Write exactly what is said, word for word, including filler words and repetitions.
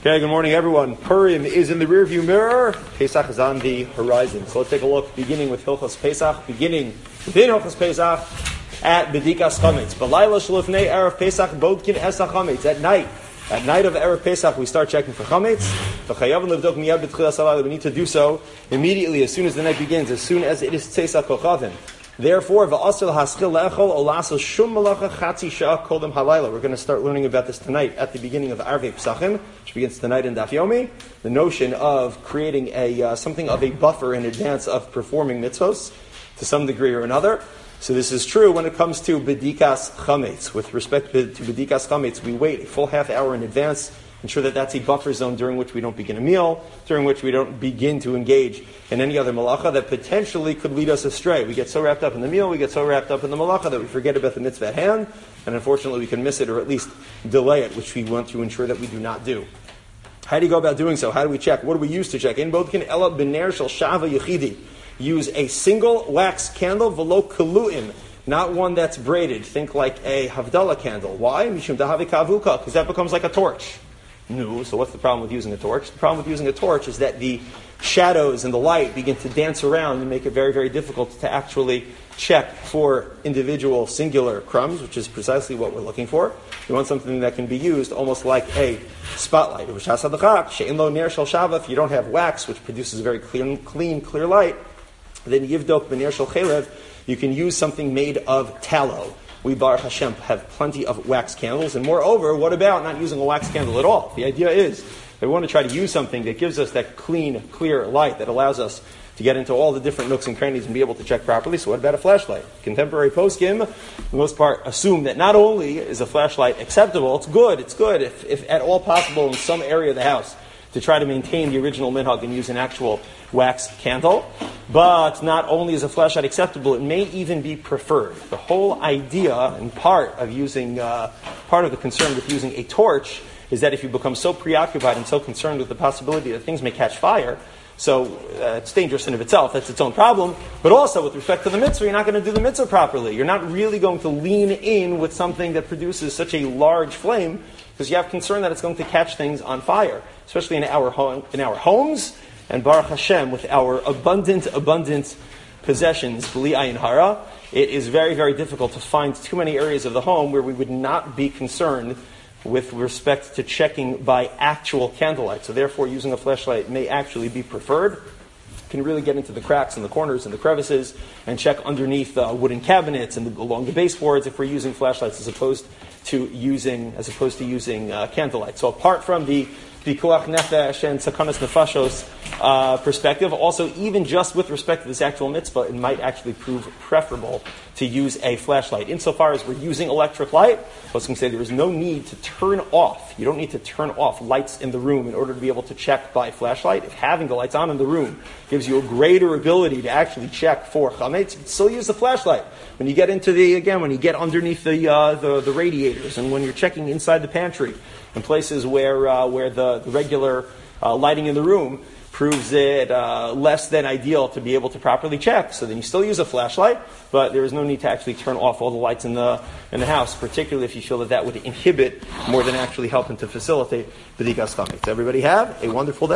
Okay, good morning everyone. Purim is in the rearview mirror. Pesach is on the horizon. So let's take a look, beginning with Hilchos Pesach, beginning within Hilchos Pesach at Bedikas Chametz. Balayla shalufnei Erev Pesach bodkin esach Chametz. At night, at night of Erev Pesach, we start checking for Chametz. We need to do so immediately, as soon as the night begins, as soon as it is Tzeisak Kochavim. Therefore, we're going to start learning about this tonight at the beginning of Arvei Pesachim, which begins tonight in Daf Yomi. The notion of creating a uh, something of a buffer in advance of performing mitzvos to some degree or another. So this is true when it comes to Bedikas Chametz. With respect to Bedikas Chametz, we wait a full half hour in advance, ensure that that's a buffer zone during which we don't begin a meal, during which we don't begin to engage in any other malacha that potentially could lead us astray. We get so wrapped up in the meal, we get so wrapped up in the malacha that we forget about the mitzvah at hand, and unfortunately we can miss it or at least delay it, which we want to ensure that we do not do. How do you go about doing so? How do we check? What do we use to check? In bodkin ela b'ner shel shava yechidi. Use a single wax candle, velo kalu'im, not one that's braided. Think like a Havdalah candle. Why? Mishum dahavi kavuka, because that becomes like a torch. No, so what's the problem with using a torch? The problem with using a torch is that the shadows and the light begin to dance around and make it very, very difficult to actually check for individual singular crumbs, which is precisely what we're looking for. We want something that can be used almost like a spotlight. If you don't have wax, which produces a very clean, clean, clear light, then yivdok b'ner shel chelev, you can use something made of tallow. We, Baruch Hashem, have plenty of wax candles. And moreover, what about not using a wax candle at all? The idea is that we want to try to use something that gives us that clean, clear light that allows us to get into all the different nooks and crannies and be able to check properly. So what about a flashlight? Contemporary poskim, for the most part, assume that not only is a flashlight acceptable, it's good, it's good, if, if at all possible in some area of the house, to try to maintain the original minhag and use an actual wax candle. But not only is a flashlight acceptable, it may even be preferred. The whole idea and part of using, uh, part of the concern with using a torch is that if you become so preoccupied and so concerned with the possibility that things may catch fire, so uh, it's dangerous in of itself, that's its own problem, but also with respect to the mitzvah, you're not going to do the mitzvah properly. You're not really going to lean in with something that produces such a large flame, because you have concern that it's going to catch things on fire, especially in our home, in our homes, and Baruch Hashem, with our abundant, abundant possessions, b'li ayin hara, it is very, very difficult to find too many areas of the home where we would not be concerned with respect to checking by actual candlelight. So therefore, using a flashlight may actually be preferred. You can really get into the cracks and the corners and the crevices and check underneath uh, wooden cabinets and the, along the baseboards if we're using flashlights as opposed to using as opposed to using uh, candlelight. So apart from the Pikuach Nefesh and Sakanas Nefashos uh, perspective, also even just with respect to this actual mitzvah, it might actually prove preferable to use a flashlight. Insofar as we're using electric light, I was going to say there is no need to turn off. You don't need to turn off lights in the room in order to be able to check by flashlight. If having the lights on in the room gives you a greater ability to actually check for chametz, you can still use the flashlight. When you get into the, again, when you get underneath the uh, the, the radiators and when you're checking inside the pantry, in places where uh, where the, the regular uh, lighting in the room proves it uh, less than ideal to be able to properly check. So then you still use a flashlight, but there is no need to actually turn off all the lights in the in the house, particularly if you feel that that would inhibit more than actually help and to facilitate Bedikas Chametz. Everybody have a wonderful day.